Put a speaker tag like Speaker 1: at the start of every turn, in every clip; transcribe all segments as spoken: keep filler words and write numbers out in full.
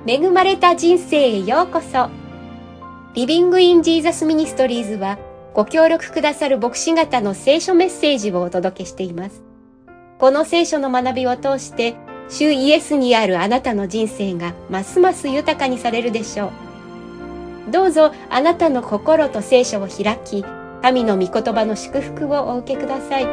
Speaker 1: 恵まれた人生へようこそ。リビングインジーザスミニストリーズはご協力くださる牧師方の聖書メッセージをお届けしています。この聖書の学びを通して主イエスにあるあなたの人生がますます豊かにされるでしょう。どうぞあなたの心と聖書を開き、神の御言葉の祝福をお受けください。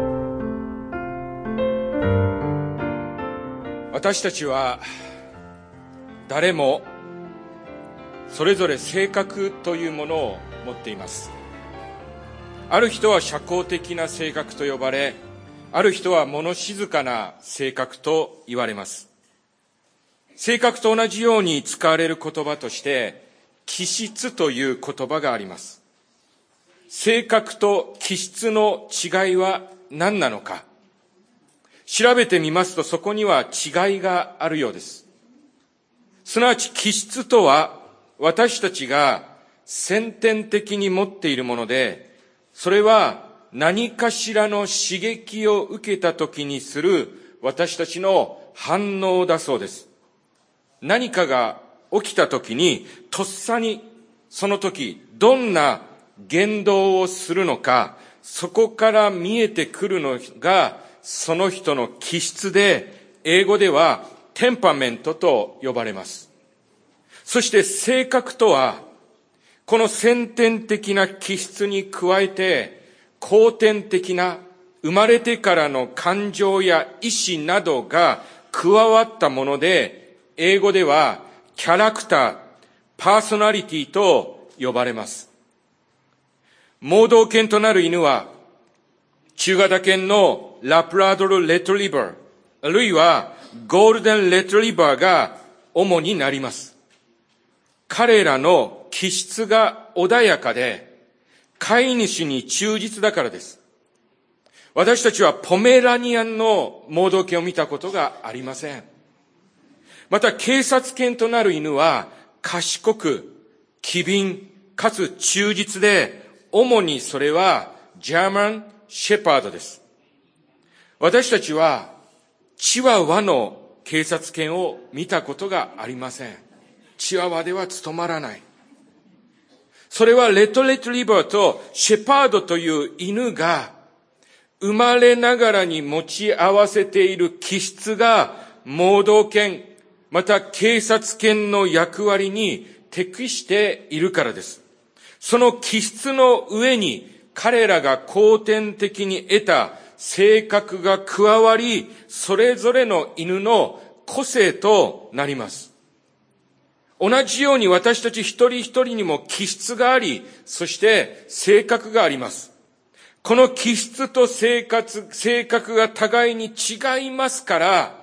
Speaker 2: 私たちは誰もそれぞれ性格というものを持っています。ある人は社交的な性格と呼ばれ、ある人は物静かな性格と言われます。性格と同じように使われる言葉として気質という言葉があります。性格と気質の違いは何なのか、調べてみますとそこには違いがあるようです。すなわち気質とは私たちが先天的に持っているもので、それは何かしらの刺激を受けた時にする私たちの反応だそうです。何かが起きた時にとっさにその時どんな言動をするのか、そこから見えてくるのがその人の気質で、英語ではテンパメントと呼ばれます。そして性格とは、この先天的な気質に加えて、後天的な生まれてからの感情や意志などが加わったもので、英語ではキャラクター、パーソナリティと呼ばれます。盲導犬となる犬は、中型犬のラプラドルレトリバー、あるいはゴールデンレトリバーが主になります。彼らの気質が穏やかで、飼い主に忠実だからです。私たちはポメラニアンの盲導犬を見たことがありません。また警察犬となる犬は賢く、機敏、かつ忠実で、主にそれはジャーマンシェパードです。私たちはチワワの警察犬を見たことがありません。チワワでは務まらない。それはレトレトリバーとシェパードという犬が生まれながらに持ち合わせている気質が盲導犬、また警察犬の役割に適しているからです。その気質の上に彼らが後天的に得た性格が加わり、それぞれの犬の個性となります。同じように私たち一人一人にも気質があり、そして性格があります。この気質と性格、性格が互いに違いますから、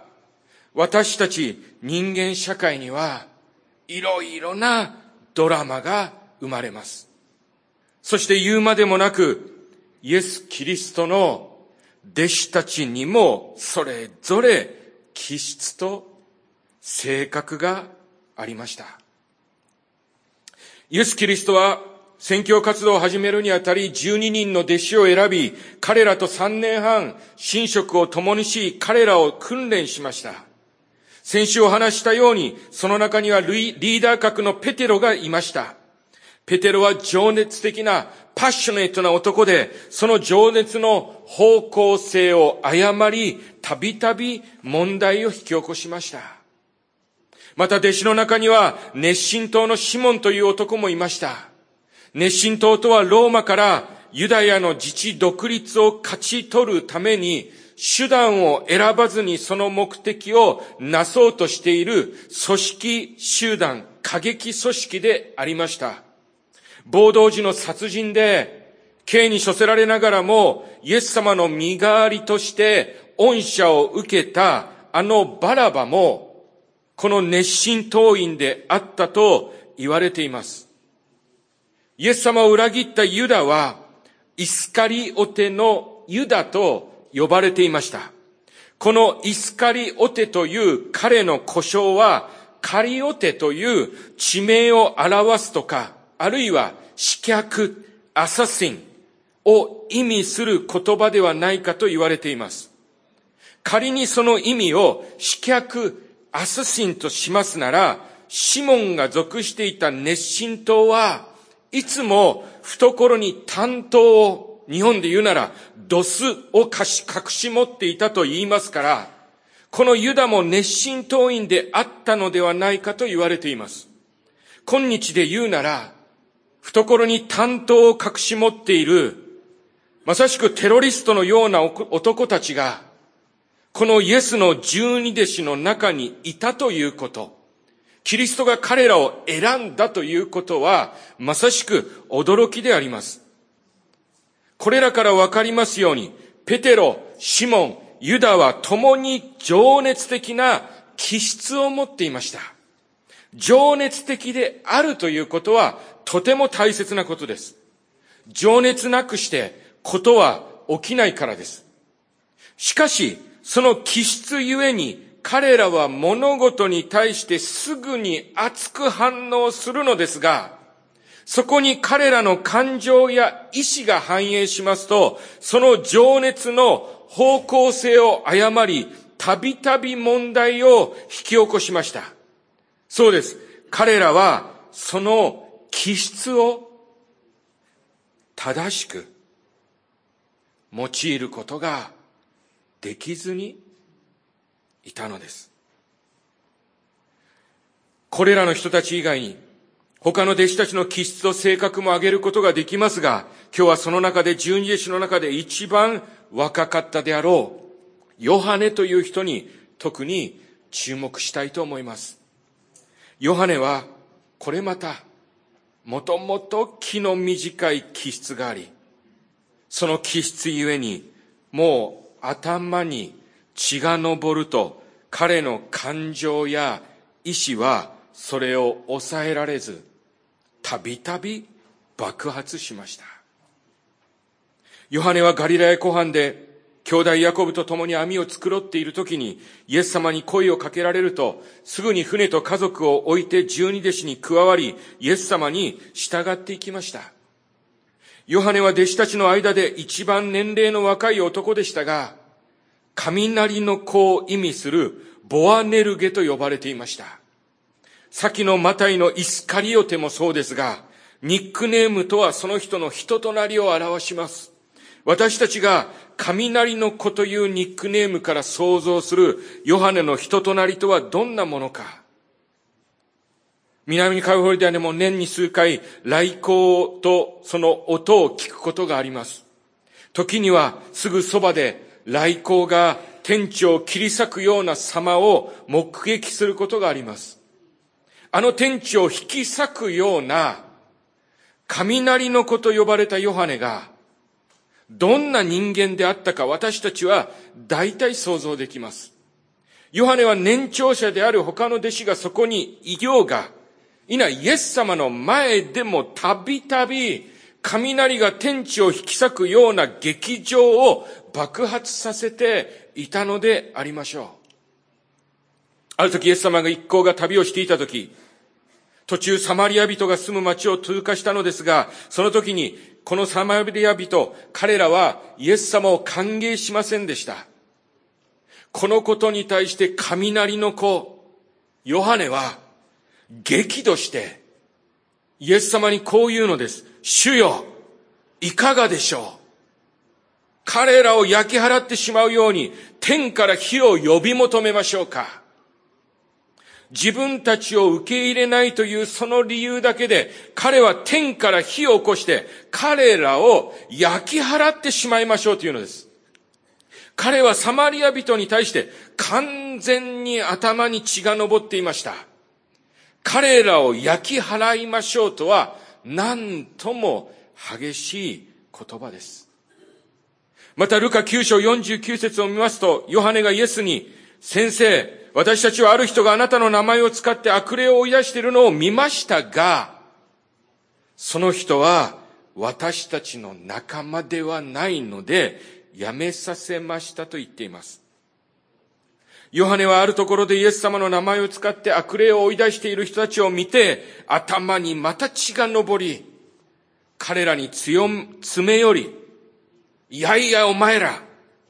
Speaker 2: 私たち人間社会にはいろいろなドラマが生まれます。そして言うまでもなく、イエス・キリストの弟子たちにもそれぞれ気質と性格がありました。イエス・キリストは宣教活動を始めるにあたりじゅうににんの弟子を選び、彼らとさんねんはん寝食を共にし、彼らを訓練しました。先週お話したように、その中にはリーダー格のペテロがいました。ペテロは情熱的なパッショネットな男で、その情熱の方向性を誤り、たびたび問題を引き起こしました。また弟子の中には熱心党のシモンという男もいました。熱心党とはローマからユダヤの自治独立を勝ち取るために手段を選ばずにその目的をなそうとしている組織集団、過激組織でありました。暴動時の殺人で刑に処せられながらもイエス様の身代わりとして恩赦を受けたあのバラバもこの熱心党員であったと言われています。イエス様を裏切ったユダはイスカリオテのユダと呼ばれていました。このイスカリオテという彼の呼称はカリオテという地名を表すとか、あるいは刺客、アサシンを意味する言葉ではないかと言われています。仮にその意味を刺客、アサシンとしますなら、 シモンが属していた熱心党はいつも懐に短刀を、日本で言うならドスを隠し持っていたと言いますから、このユダも熱心党員であったのではないかと言われています。今日で言うなら、懐に短刀を隠し持っている、まさしくテロリストのような男たちが、このイエスの十二弟子の中にいたということ、キリストが彼らを選んだということは、まさしく驚きであります。これらからわかりますように、ペテロ、シモン、ユダは共に情熱的な気質を持っていました。情熱的であるということはとても大切なことです。情熱なくしてことは起きないからです。しかし、その気質ゆえに彼らは物事に対してすぐに熱く反応するのですが、そこに彼らの感情や意志が反映しますと、その情熱の方向性を誤り、たびたび問題を引き起こしました。そうです。彼らはその気質を正しく用いることができずにいたのです。これらの人たち以外に他の弟子たちの気質と性格も挙げることができますが、今日はその中で十二弟子の中で一番若かったであろうヨハネという人に特に注目したいと思います。ヨハネはこれまたもともと気の短い気質があり、その気質ゆえにもう頭に血が上ると彼の感情や意志はそれを抑えられず、たびたび爆発しました。ヨハネはガリラヤ湖畔で兄弟ヤコブと共に網を繕っているときにイエス様に声をかけられると、すぐに船と家族を置いて十二弟子に加わり、イエス様に従っていきました。ヨハネは弟子たちの間で一番年齢の若い男でしたが、雷の子を意味するボアネルゲと呼ばれていました。先のマタイのイスカリオテもそうですが、ニックネームとはその人の人となりを表します。私たちが雷の子というニックネームから想像するヨハネの人となりとはどんなものか。南カリフォルニアでも年に数回雷光とその音を聞くことがあります。時にはすぐそばで雷光が天地を切り裂くような様を目撃することがあります。あの天地を引き裂くような雷の子と呼ばれたヨハネがどんな人間であったか、私たちは大体想像できます。ヨハネは年長者である他の弟子がそこにいようが、いなイエス様の前でもたびたび雷が天地を引き裂くような劇場を爆発させていたのでありましょう。ある時イエス様が一行が旅をしていた時、途中サマリア人が住む町を通過したのですが、その時にこのサマリア人、彼らはイエス様を歓迎しませんでした。このことに対して雷の子、ヨハネは激怒してイエス様にこう言うのです。主よ、いかがでしょう。彼らを焼き払ってしまうように天から火を呼び求めましょうか。自分たちを受け入れないというその理由だけで、彼は天から火を起こして彼らを焼き払ってしまいましょうというのです。彼はサマリア人に対して完全に頭に血が上っていました。彼らを焼き払いましょうとは何とも激しい言葉です。またルカきゅう章よんじゅうきゅう節を見ますと、ヨハネがイエスに、先生、私たちはある人があなたの名前を使って悪霊を追い出しているのを見ましたが、その人は私たちの仲間ではないのでやめさせましたと言っています。ヨハネはあるところでイエス様の名前を使って悪霊を追い出している人たちを見て、頭にまた血が上り、彼らに強詰め寄り、いやいやお前ら、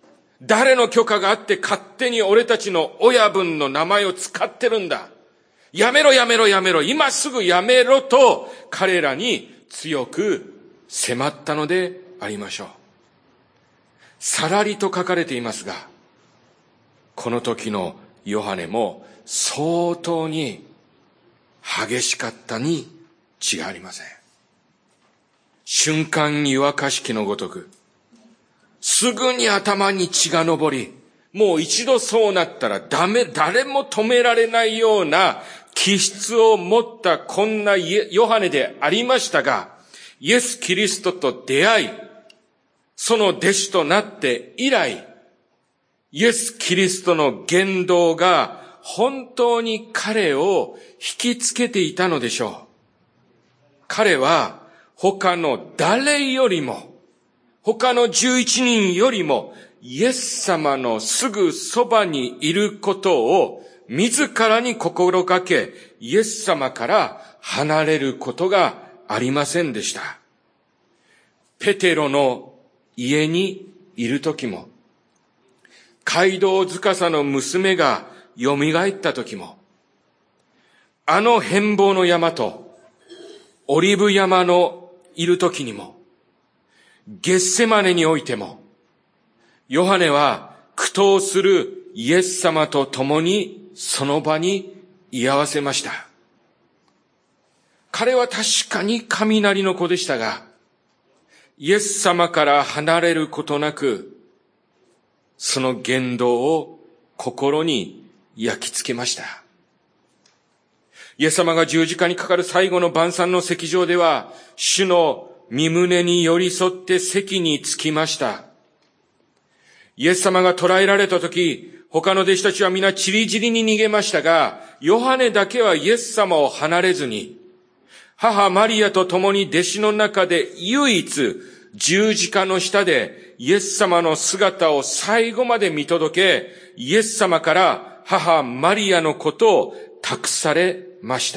Speaker 2: 誰の許可があって勝手に俺たちの親分の名前を使ってるんだ。 やめろやめろやめろ、今すぐやめろと彼らに強く迫ったのでありましょう。さらりと書かれていますが、この時のヨハネも相当に激しかったに違いありません。瞬間湯沸かし器のごとく、すぐに頭に血が上り、もう一度そうなったらダメ、誰も止められないような気質を持ったこんなヨハネでありましたが、イエス・キリストと出会い、その弟子となって以来、イエス・キリストの言動が本当に彼を引きつけていたのでしょう。彼は他の誰よりも、他のじゅういちにんよりも、イエス様のすぐそばにいることを自らに心がけ、イエス様から離れることがありませんでした。ペテロの家にいるときも、街道司の娘が蘇ったときも、あの変貌の山とオリブ山のいるときにも、ゲッセマネにおいても、ヨハネは苦闘するイエス様と共にその場に居合わせました。彼は確かに雷の子でしたが、イエス様から離れることなく、その言動を心に焼き付けました。イエス様が十字架にかかる最後の晩餐の席上では、主の身胸に寄り添って席に着きました。イエス様が捕らえられたとき、他の弟子たちは皆散り散りに逃げましたが、ヨハネだけはイエス様を離れずに、母マリアと共に弟子の中で唯一十字架の下でイエス様の姿を最後まで見届け、イエス様から母マリアのことを託されました。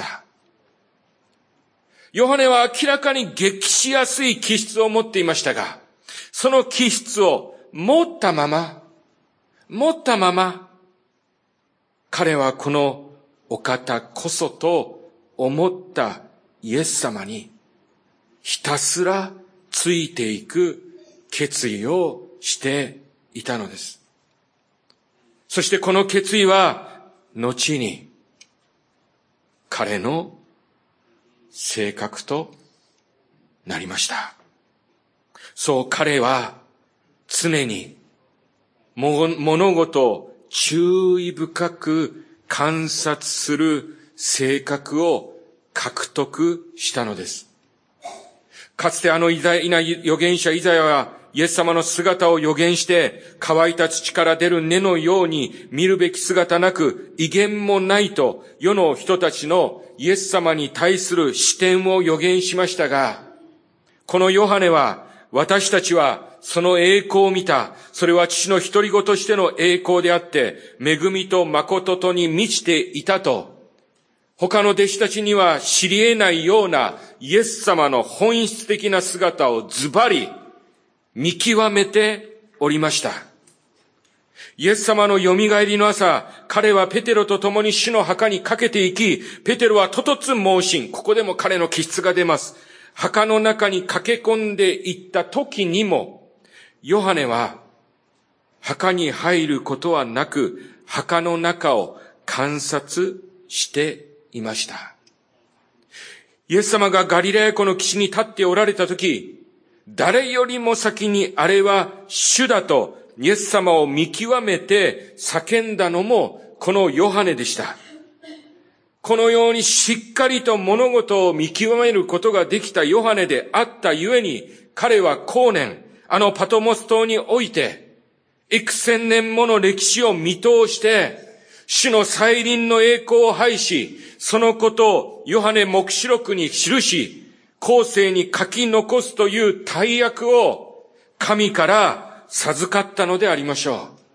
Speaker 2: ヨハネは明らかに激しやすい気質を持っていましたが、その気質を持ったまま、持ったまま、彼はこのお方こそと思ったイエス様にひたすらついていく決意をしていたのです。そしてこの決意は後に彼の性格となりました。そう彼は常に物事を注意深く観察する性格を獲得したのです。かつてあの偉大な預言者イザヤはイエス様の姿を預言して、乾いた土から出る根のように見るべき姿なく威厳もないと世の人たちのイエス様に対する視点を預言しましたが、このヨハネは私たちはその栄光を見た。それは父の独り子としての栄光であって、恵みと誠とに満ちていたと。他の弟子たちには知り得ないようなイエス様の本質的な姿をズバリ見極めておりました。イエス様の蘇りの朝、彼はペテロと共に主の墓にかけていき、ペテロはととつ盲信。ここでも彼の気質が出ます。墓の中に駆け込んでいった時にも、ヨハネは墓に入ることはなく、墓の中を観察していました。イエス様がガリラヤ湖の岸に立っておられたとき、誰よりも先にあれは主だとイエス様を見極めて叫んだのもこのヨハネでした。このようにしっかりと物事を見極めることができたヨハネであったゆえに、彼は後年、あのパトモス島において、幾千年もの歴史を見通して、主の再臨の栄光を拝し、そのことをヨハネ黙示録に記し、後世に書き残すという大役を神から授かったのでありましょう。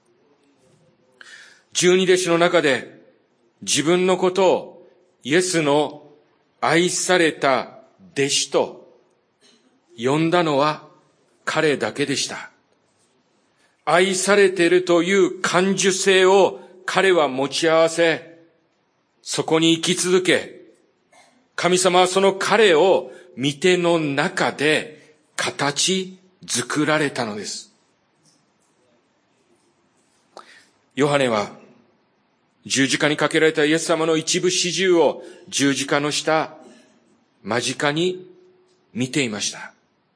Speaker 2: 十二弟子の中で自分のことをイエスの愛された弟子と呼んだのは彼だけでした。愛されているという感受性を彼は持ち合わせ、 そこに生き続け、神様はその彼を御手の中で形作られたのです。ヨハネは十字架にかけられたイエス様の一部始終を十字架の下、間近に見ていました。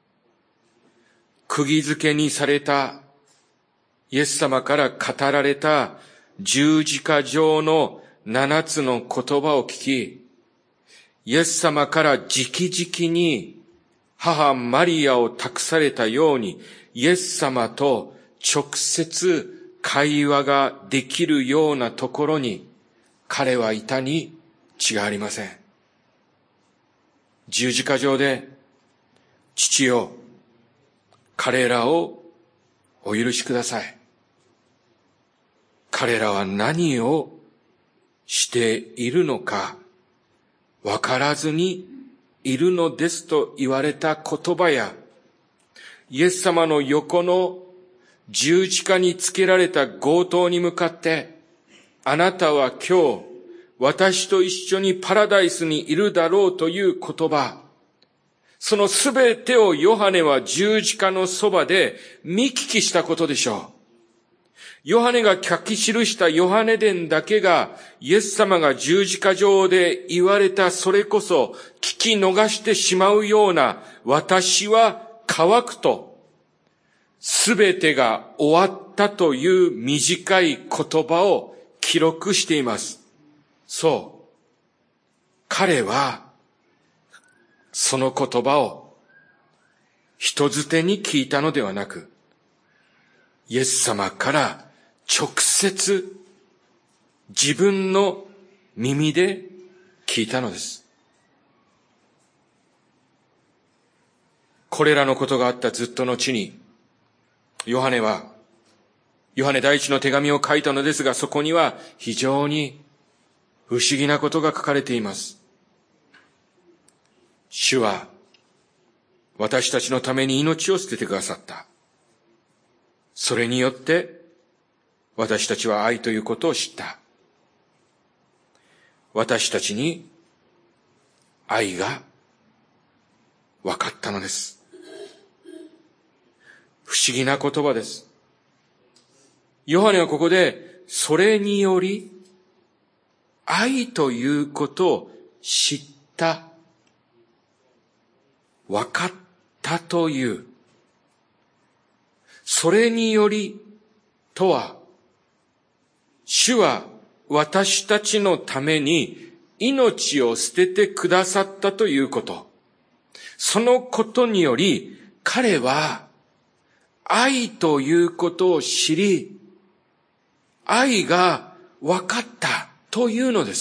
Speaker 2: 釘付けにされたイエス様から語られた十字架上の七つの言葉を聞き、イエス様から直々に母マリアを託されたように、イエス様と直接会話ができるようなところに彼はいたに違いありません。十字架上で、父よ、彼らをお許しください。彼らは何をしているのかわからずにいるのですと言われた言葉や、イエス様の横の十字架につけられた強盗に向かって、あなたは今日私と一緒にパラダイスにいるだろうという言葉、そのすべてをヨハネは十字架のそばで見聞きしたことでしょう。ヨハネが書き記したヨハネ伝だけが、イエス様が十字架上で言われたそれこそ聞き逃してしまうような、私は乾くと、すべてが終わったという短い言葉を記録しています。そう。彼は、その言葉を人づてに聞いたのではなく、イエス様から直接自分の耳で聞いたのです。これらのことがあったずっと後に、ヨハネは、ヨハネ第一の手紙を書いたのですが、そこには非常に不思議なことが書かれています。主は私たちのために命を捨ててくださった。それによって私たちは愛ということを知った。私たちに愛が分かったのです。不思議な言葉です。ヨハネはここで、それにより愛ということを知った、分かったという。それによりとは、主は私たちのために命を捨ててくださったということ。そのことにより、彼は愛ということを知り、愛が分かったというのです。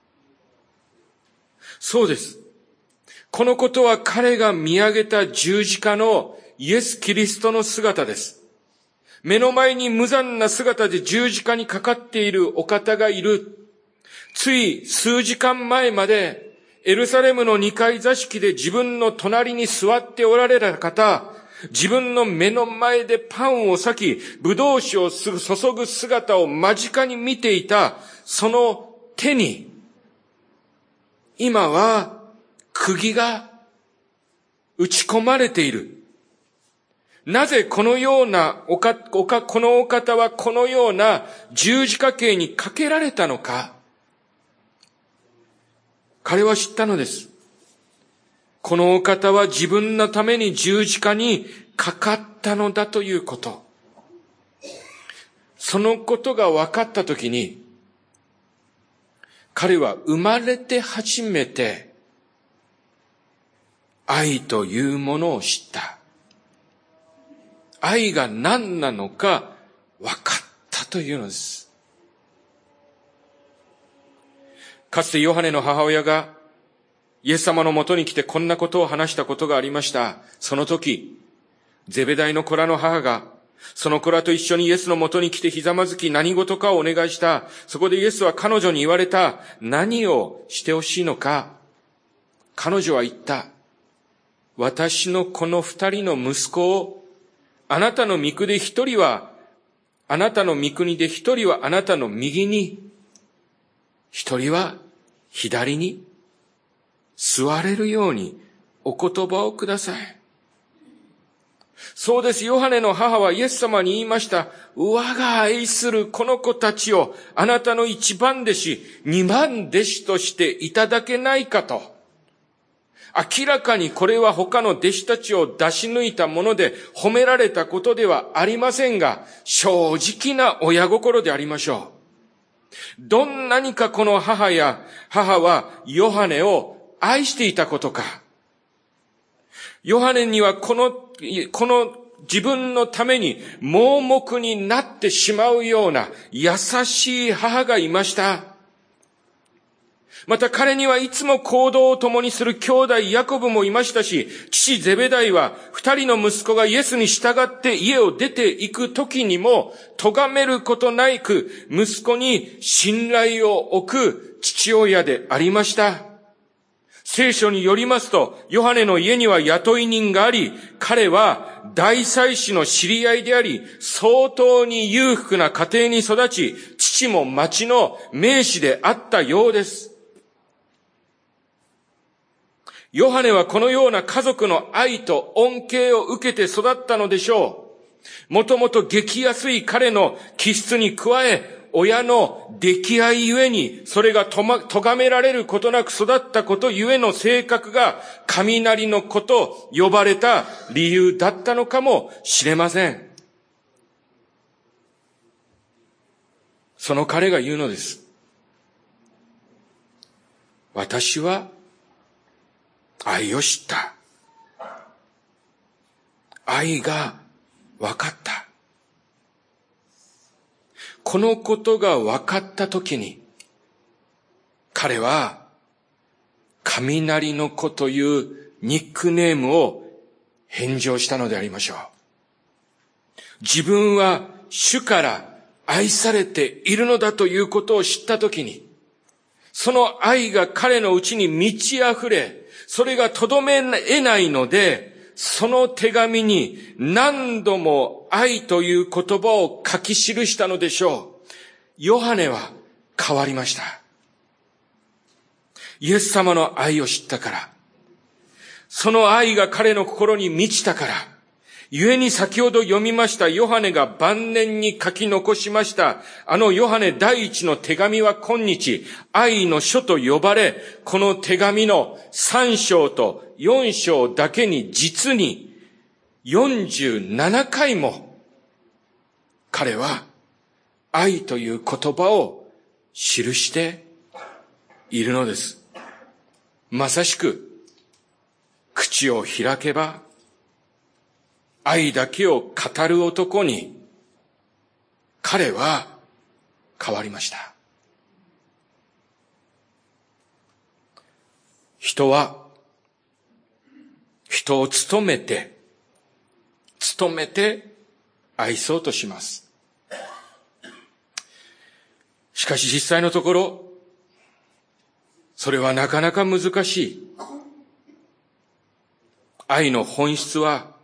Speaker 2: そうです。このことは彼が見上げた十字架のイエス・キリストの姿です。目の前に無残な姿で十字架にかかっているお方がいる。つい数時間前までエルサレムの二階座敷で自分の隣に座っておられた方、自分の目の前でパンを裂き、ブドウ酒を注ぐ姿を間近に見ていた、その手に、今は釘が打ち込まれている。なぜこのようなおか、おか、このお方はこのような十字架刑にかけられたのか。彼は知ったのです。このお方は自分のために十字架にかかったのだということ。そのことが分かったときに、彼は生まれて初めて愛というものを知った。愛が何なのか分かったというのです。かつてヨハネの母親がイエス様のもとに来てこんなことを話したことがありました。その時、ゼベダイの子らの母がその子らと一緒にイエスのもとに来てひざまずき何事かをお願いした。そこでイエスは彼女に言われた。何をしてほしいのか。彼女は言った。私のこの二人の息子をあなたの御国で一人は、あなたの御国で一人はあなたの右に、 一人は左に座れるようにお言葉をください。そうです。ヨハネの母はイエス様に言いました。我が愛するこの子たちをあなたの一番弟子、二番弟子としていただけないかと。明らかにこれは他の弟子たちを出し抜いたもので褒められたことではありませんが、正直な親心でありましょう。どんなにかこの母や母はヨハネを愛していたことか。ヨハネにはこの、この自分のために盲目になってしまうような優しい母がいました。また彼にはいつも行動を共にする兄弟ヤコブもいましたし、父ゼベダイは二人の息子がイエスに従って家を出ていく時にも、咎めることなく息子に信頼を置く父親でありました。聖書によりますと、ヨハネの家には雇い人があり、彼は大祭司の知り合いであり、相当に裕福な家庭に育ち、父も町の名士であったようです。ヨハネはこのような家族の愛と恩恵を受けて育ったのでしょう。もともと激安い彼の気質に加え、親の溺愛ゆえに、それがとま、咎められることなく育ったことゆえの性格が、雷の子と呼ばれた理由だったのかもしれません。その彼が言うのです。私は、愛を知った。愛が分かった。このことが分かったときに、彼は、雷の子というニックネームを返上したのでありましょう。自分は主から愛されているのだということを知ったときに、その愛が彼のうちに満ち溢れ、それがとどめ得ないので、その手紙に何度も愛という言葉を書き記したのでしょう。ヨハネは変わりました。イエス様の愛を知ったから、その愛が彼の心に満ちたから、故に先ほど読みましたヨハネが晩年に書き残しましたあのヨハネ第一の手紙は今日愛の書と呼ばれ、この手紙のさん章とよん章だけに実によんじゅうななかいも彼は愛という言葉を記しているのです。まさしく口を開けば愛だけを語る男に彼は変わりました。人は人を務めて務めて愛そうとします。しかし実際のところそれはなかなか難しい。愛の本質は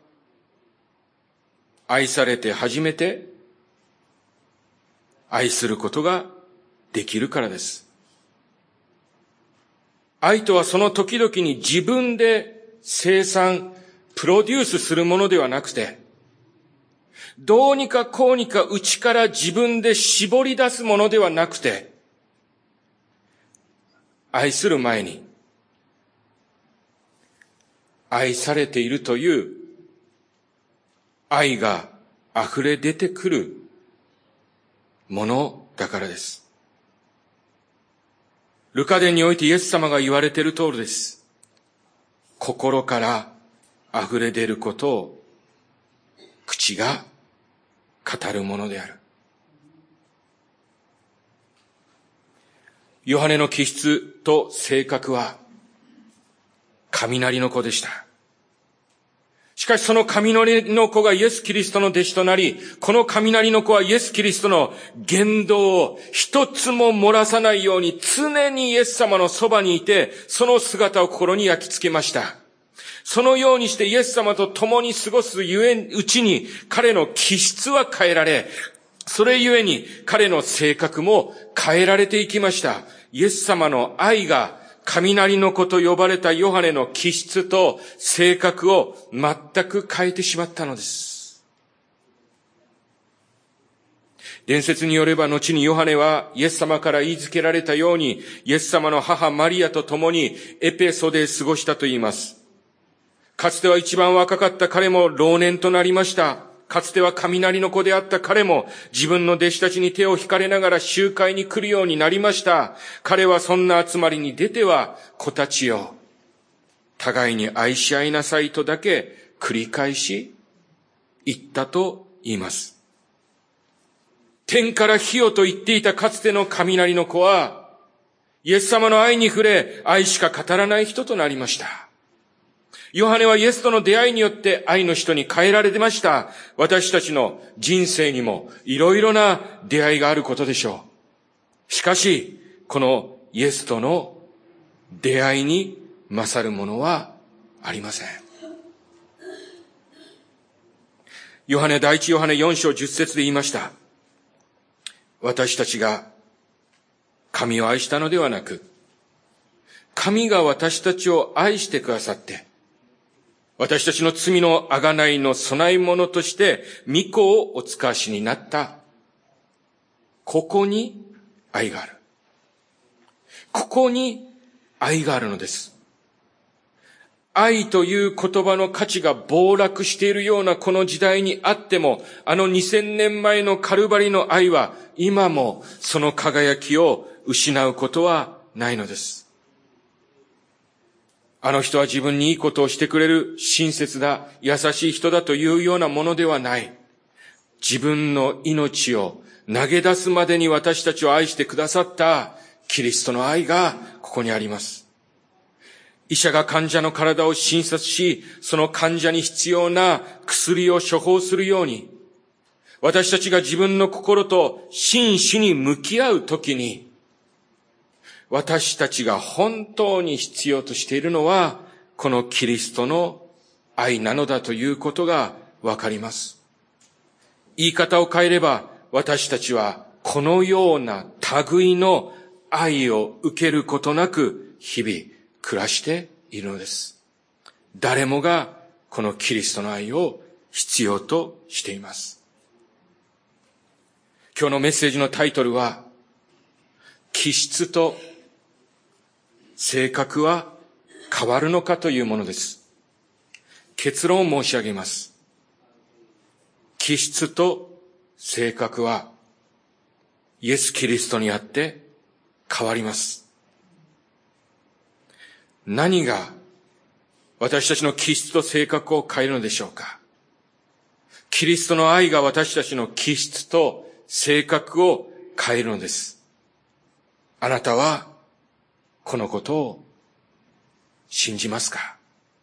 Speaker 2: 愛されて初めて愛することができるからです。愛とはその時々に自分で生産、プロデュースするものではなくて、どうにかこうにか内から自分で絞り出すものではなくて、愛する前に愛されているという愛が溢れ出てくるものだからです。ルカ伝においてイエス様が言われている通りです。心から溢れ出ることを口が語るものである。ヨハネの気質と性格は雷の子でした。しかしその雷の子がイエス・キリストの弟子となり、この雷の子はイエス・キリストの言動を一つも漏らさないように常にイエス様のそばにいて、その姿を心に焼き付けました。そのようにしてイエス様と共に過ごすゆえうちに彼の気質は変えられ、 それゆえに彼の性格も変えられていきました。イエス様の愛が雷の子と呼ばれたヨハネの気質と性格を全く変えてしまったのです。伝説によれば後にヨハネはイエス様から言いつけられたようにイエス様の母マリアと共にエペソで過ごしたと言います。かつては一番若かった彼も老年となりました。かつては雷の子であった彼も自分の弟子たちに手を引かれながら集会に来るようになりました。彼はそんな集まりに出ては子たちよ、互いに愛し合いなさいとだけ繰り返し言ったと言います。天から火よと言っていたかつての雷の子はイエス様の愛に触れ愛しか語らない人となりました。ヨハネはイエスとの出会いによって愛の人に変えられてました。私たちの人生にもいろいろな出会いがあることでしょう。しかし、このイエスとの出会いに勝るものはありません。ヨハネ、第一ヨハネよん章じゅっ節で言いました。私たちが神を愛したのではなく、神が私たちを愛してくださって、私たちの罪の贖いの供え物として、御子をお使わしになった。ここに愛がある。ここに愛があるのです。愛という言葉の価値が暴落しているようなこの時代にあっても、あのにせんねんまえのカルバリの愛は、今もその輝きを失うことはないのです。あの人は自分にいいことをしてくれる親切だ、優しい人だというようなものではない。自分の命を投げ出すまでに私たちを愛してくださったキリストの愛がここにあります。医者が患者の体を診察し、その患者に必要な薬を処方するように、私たちが自分の心と真摯に向き合うときに、私たちが本当に必要としているのは、このキリストの愛なのだということがわかります。言い方を変えれば、私たちはこのような類の愛を受けることなく、日々暮らしているのです。誰もがこのキリストの愛を必要としています。今日のメッセージのタイトルは、気質と性格は変わるのかというものです。結論を申し上げます。気質と性格はイエス・キリストにあって変わります。何が私たちの気質と性格を変えるのでしょうか。キリストの愛が私たちの気質と性格を変えるのです。あなたはこのことを信じますか。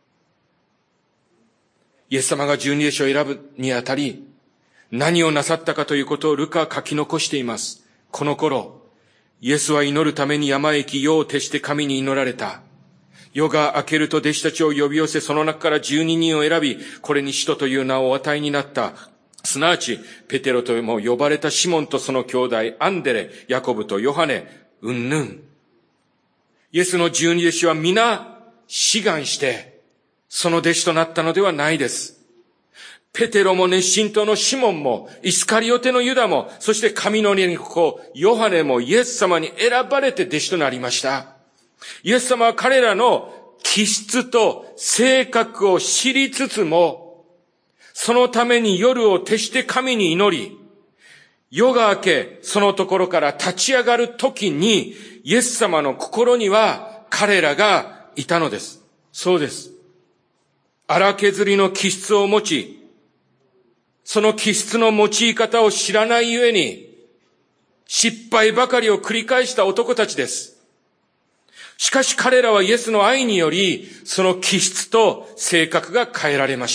Speaker 2: イエス様が十二弟子を選ぶにあたり、何をなさったかということをルカは書き残しています。この頃、イエスは祈るために山へ行き、夜を徹して神に祈られた。夜が明けると弟子たちを呼び寄せ、その中から十二人を選び、これに使徒という名をお与えになった。すなわち、ペテロとも呼ばれたシモンとその兄弟、アンデレ、ヤコブとヨハネ、うんぬん。イエスの十二弟子は皆志願して、その弟子となったのではないです。ペテロも熱心党のシモンも、イスカリオテのユダも、そして神の子、ヨハネもイエス様に選ばれて弟子となりました。イエス様は彼らの気質と性格を知りつつも、そのために夜を徹して神に祈り、夜が明け、そのところから立ち上がるときに、イエス様の心には彼らがいたのです。そうです。荒削りの気質を持ち、その気質の用い方を知らないゆえに、失敗ばかりを繰り返した男たちです。しかし彼らはイエスの愛により、その気質と性格が変えられました。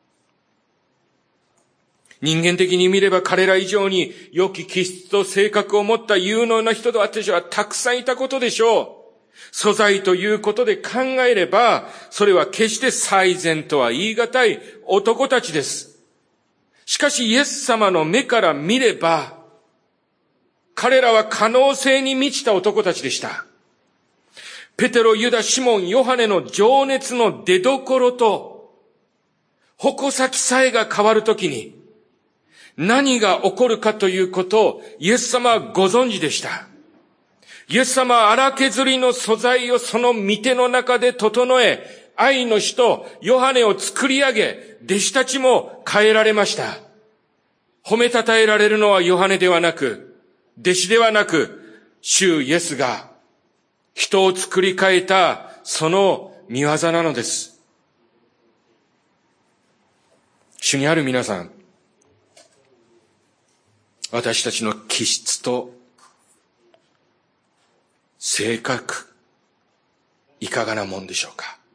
Speaker 2: 人間的に見れば彼ら以上に良き気質と性格を持った有能な人と私はたくさんいたことでしょう。素材ということで考えれば、それは決して最善とは言い難い男たちです。 しかしイエス様の目から見れば、彼らは可能性に満ちた男たちでした。ペテロ、ユダ、シモン、ヨハネの情熱の出所と、矛先さえが変わるときに、何が起こるかということをイエス様はご存知でした。イエス様は荒削りの素材をその御手の中で整え、愛の使徒ヨハネを作り上げ、弟子たちも変えられました。褒めたたえられるのはヨハネではなく、弟子ではなく、主イエスが人を作り変えたその御業なのです。主にある皆さん、私たちの気質と性格、いかがなもんでしょうか。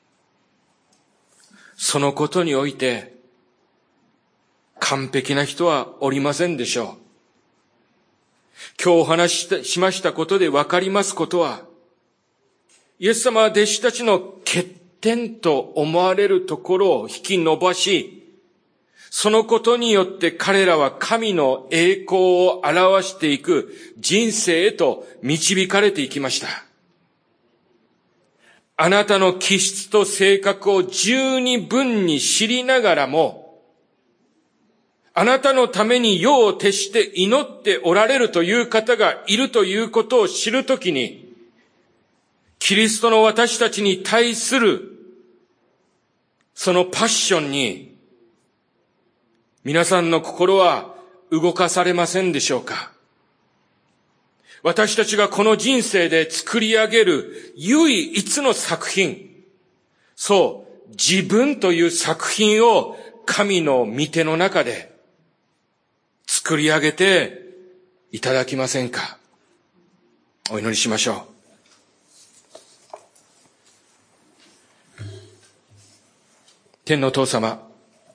Speaker 2: そのことにおいて、完璧な人はおりませんでしょう。今日お話ししましたことでわかりますことは、イエス様は弟子たちの欠点と思われるところを引き伸ばし、そのことによって彼らは神の栄光を表していく人生へと導かれていきました。あなたの気質と性格を十二分に知りながらも、あなたのために世を徹して祈っておられるという方がいるということを知るときに、キリストの私たちに対するそのパッションに皆さんの心は動かされませんでしょうか。私たちがこの人生で作り上げる唯一の作品、そう、自分という作品を神の御手の中で作り上げていただきませんか。お祈りしましょう。天のお父様、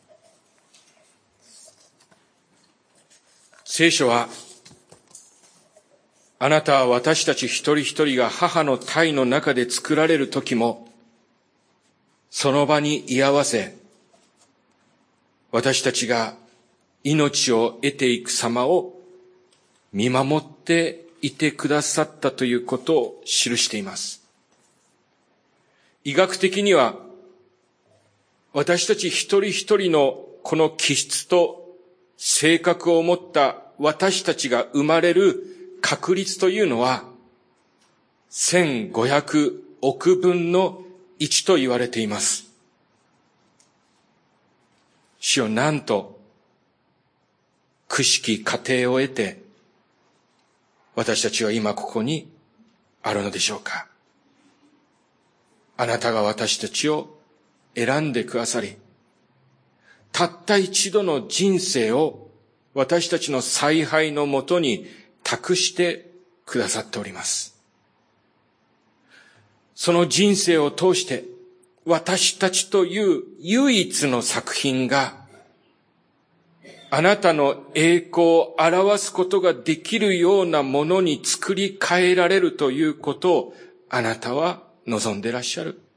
Speaker 2: 聖書は、あなたは私たち一人一人が母の胎の中で作られる時も、その場に居合わせ、私たちが命を得ていく様を見守っていてくださったということを記しています。医学的には、私たち一人一人のこの気質と性格を持った私たちが生まれる確率というのはせんごひゃくおくぶんのいちと言われています。主よ、なんと苦しき過程を得て私たちは今ここにあるのでしょうか。あなたが私たちを選んでくださり、たった一度の人生を私たちの采配のもとに託してくださっております。その人生を通して私たちという唯一の作品があなたの栄光を表すことができるようなものに作り変えられるということをあなたは望んでらっしゃる。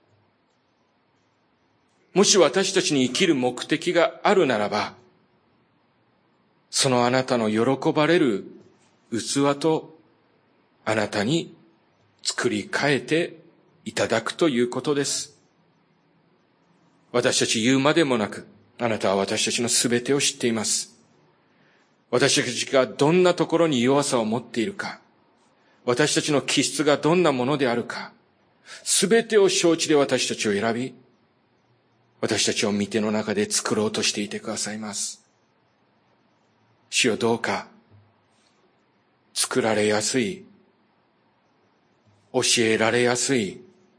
Speaker 2: もし私たちに生きる目的があるならば、そのあなたの喜ばれる器とあなたに作り変えていただくということです。私たち言うまでもなく、あなたは私たちのすべてを知っています。私たちがどんなところに弱さを持っているか、私たちの気質がどんなものであるか、すべてを承知で私たちを選び、私たちを御手の中で作ろうとしていてくださいます。主よ、どうか作られやすい、教えられやすい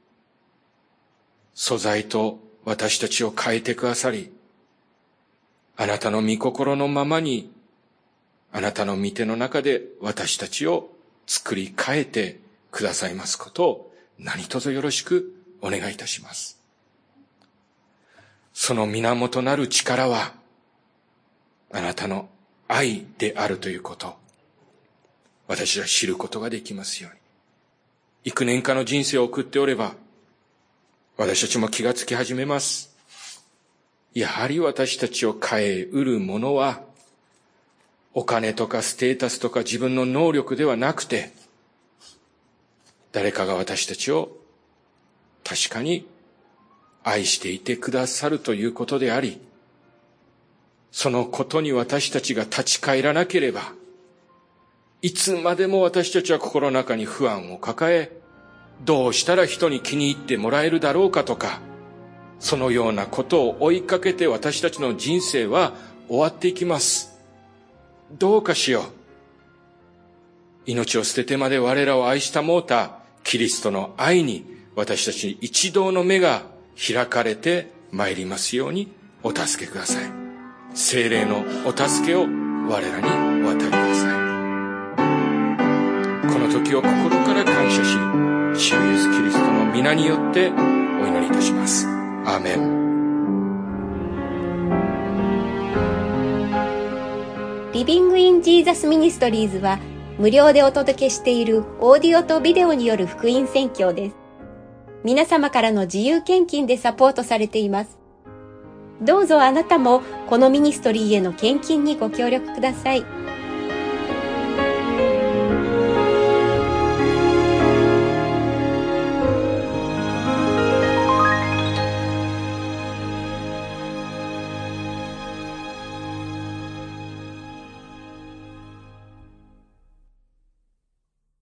Speaker 2: 素材と私たちを変えてくださり、あなたの御心のままに、あなたの御手の中で私たちを作り変えてくださいますことを何卒よろしくお願いいたします。その源なる力はあなたの愛であるということ、私は知ることができますように。幾年かの人生を送っておれば、私たちも気がつき始めます。 やはり私たちを変えうるものは、お金とかステータスとか自分の能力ではなくて、誰かが私たちを確かに愛していてくださるということであり、そのことに私たちが立ち返らなければ、いつまでも私たちは心の中に不安を抱え、どうしたら人に気に入ってもらえるだろうかとか、そのようなことを追いかけて私たちの人生は終わっていきます。どうかしよう。命を捨ててまで我らを愛したもうたキリストの愛に私たちに一同の目が開かれてまいりますようにお助けください。聖霊のお助けを我らにお与えください。この時を心から感謝し、主イエスキリストの皆によってお祈りいたします。アーメン。
Speaker 1: リビングインジーザスミニストリーズは無料でお届けしているオーディオとビデオによる福音宣教です。皆様からの自由献金でサポートされています。どうぞあなたもこのミニストリーへの献金にご協力ください。